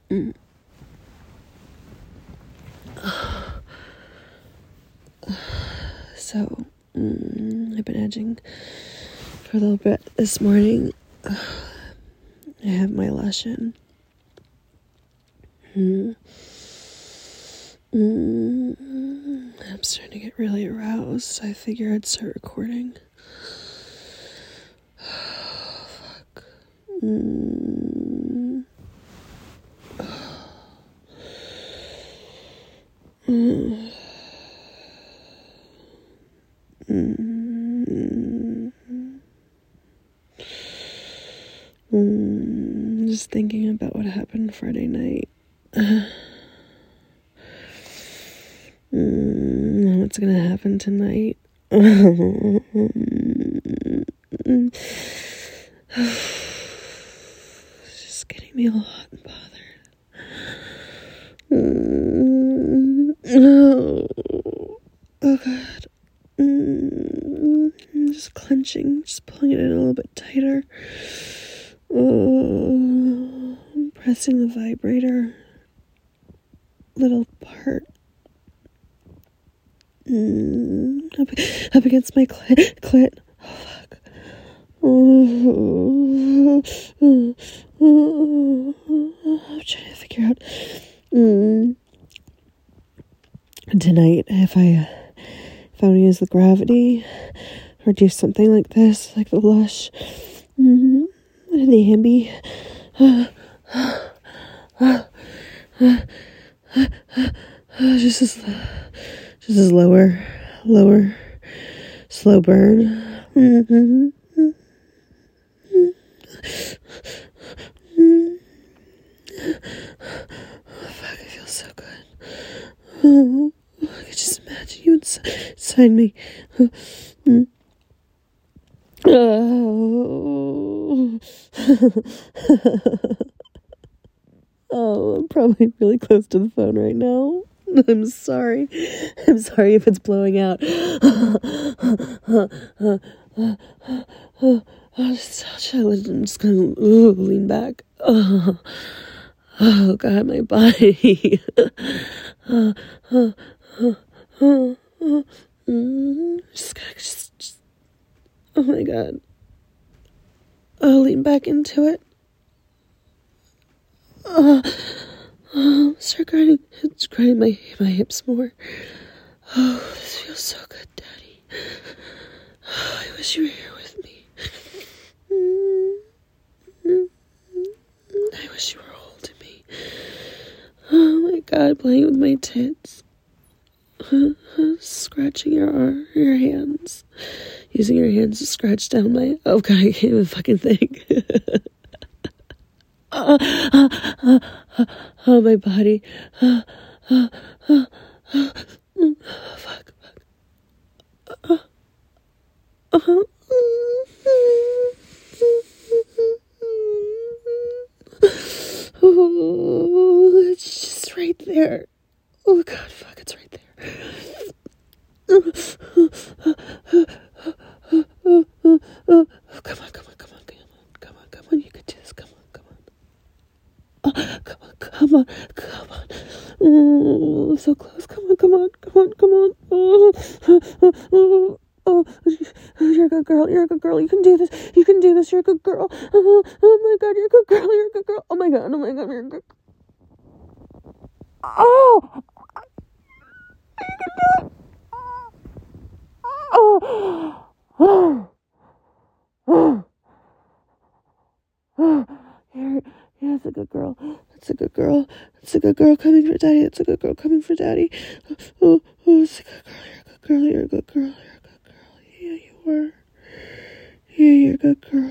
Mm. So, I've been edging for a little bit this morning. I have my lash in. I'm starting to get really aroused. I figure I'd start recording. Fuck. Just thinking about what happened Friday night. What's gonna happen tonight? It's just getting me all hot and bothered. Oh God. I'm just clenching, just pulling it in a little bit tighter. I'm pressing the vibrator little part up against my clit. Oh fuck. I'm trying to figure out tonight if I want to use the gravity or do something like this, like the Lush, and the Ambi. Just as lower, slow burn. Fuck, I feel so good. I could just imagine you inside me. Oh, I'm probably really close to the phone right now. I'm sorry. I'm sorry if it's blowing out. I'm just gonna lean back. Oh God, my body. Just, oh my God. Oh, lean back into it. Start grinding my hips more. Oh, this feels so good, Daddy. Oh, I wish you were here with me. I wish you were holding me. Oh my God, playing with my tits. Scratching your hands. Using your hands to scratch down my... Oh God, I can't even fucking think. Oh, my body. Fuck. Oh, it's just right there. Oh God, fuck, it's right there. Come on, you can do this, come on. Come on. Oh, so close, come on. Oh, you're a good girl, you can do this, you're a good girl. Oh my God, you're a good girl, oh my God, you're a good... Oh, you can do it. Yeah, it's a good girl. It's a good girl coming for Daddy. It's a good girl coming for Daddy. Oh, it's a good girl. You're a good girl. Yeah, you were. Yeah, you're a good girl.